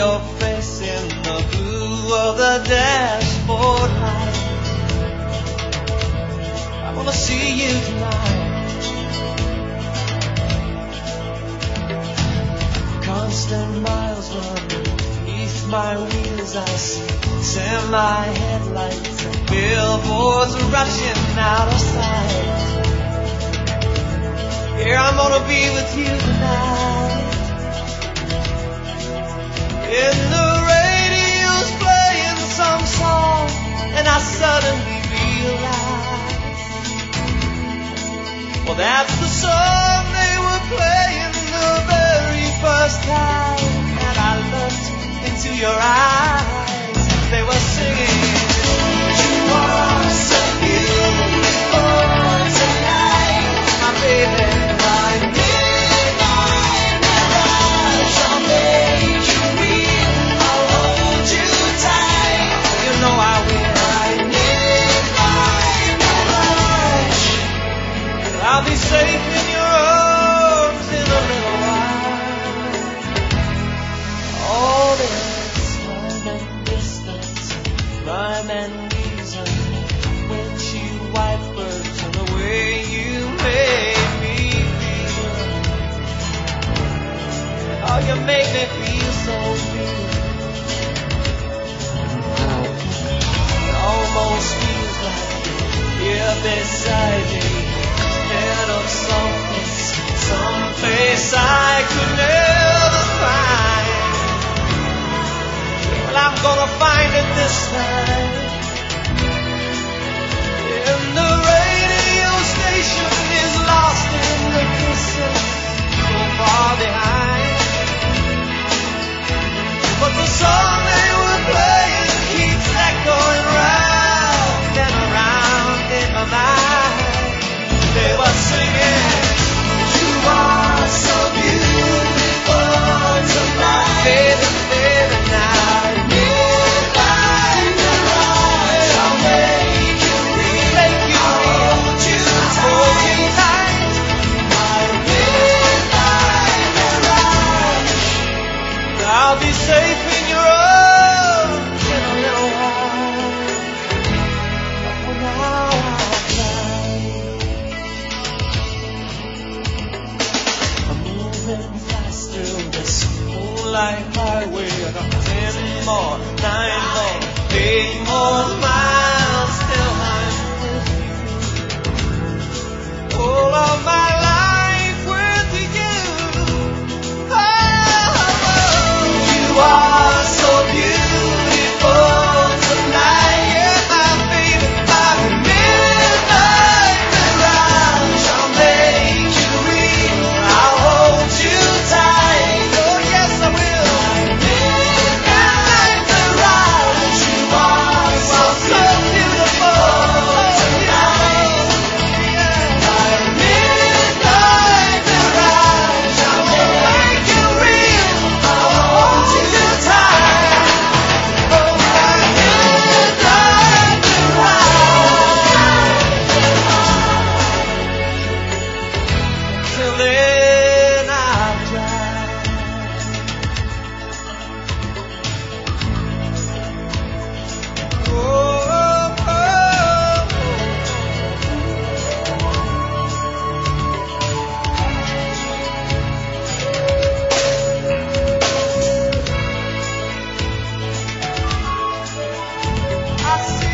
your face in the blue of the dashboard light. I wanna see you tonight. Constant miles run beneath my wheels. I see semi-headlights and billboards rushing out of sight. Here I'm gonna be with you tonight. And the radio's playing some song, and I suddenly realize, well, that's the song they were playing the very first time. And I looked into your eyes, they were singing, you are so beautiful tonight, my baby. I'll be safe in your arms in a little while. All this time and distance, rhyme and reason, windshield wipers and the way you made me feel. Oh, you make me feel so real. It almost feels like you're here beside me. Instead of someplace I could never find. Well, I'm gonna find it this time. And the radio station is lost in the distance, so far behind. But the song they were playing keeps echoing round and around in my mind. They were singing, you are so beautiful tonight, baby, baby, now midnight mirage, I'll make you real, I'll hold you tight, my midnight mirage. I'll be safe in your arms in a little while, but for now I'll fly. Faster this moonlight highway. I got 10 more, 9 more, 8 more miles till I'm with you. All of my life with you. Oh, you are so beautiful tonight. Yeah, my baby, my midnight mirage. I'll make you real. I'll hold you tight. Oh yes, I will. My midnight mirage. You are so beautiful tonight. My midnight mirage. I'll make you real. I'll hold you tight. Oh, my midnight mirage. Till then I'll try. Oh, oh, I see